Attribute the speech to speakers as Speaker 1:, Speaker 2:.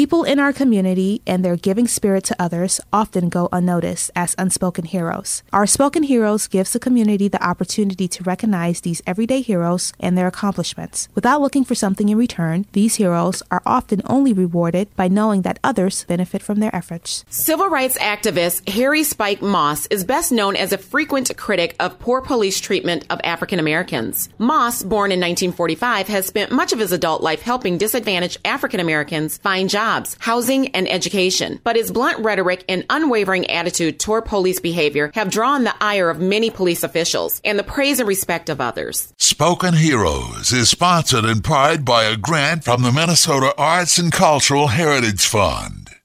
Speaker 1: People in our community and their giving spirit to others often go unnoticed as unspoken heroes. Our Spoken Heroes gives the community the opportunity to recognize these everyday heroes and their accomplishments. Without looking for something in return, these heroes are often only rewarded by knowing that others benefit from their efforts.
Speaker 2: Civil rights activist Harry Spike Moss is best known as a frequent critic of poor police treatment of African Americans. Moss, born in 1945, has spent much of his adult life helping disadvantaged African Americans find jobs, housing, and education. But his blunt rhetoric and unwavering attitude toward police behavior have drawn the ire of many police officials and the praise and respect of others.
Speaker 3: Spoken Heroes is sponsored in part by a grant from the Minnesota Arts and Cultural Heritage Fund.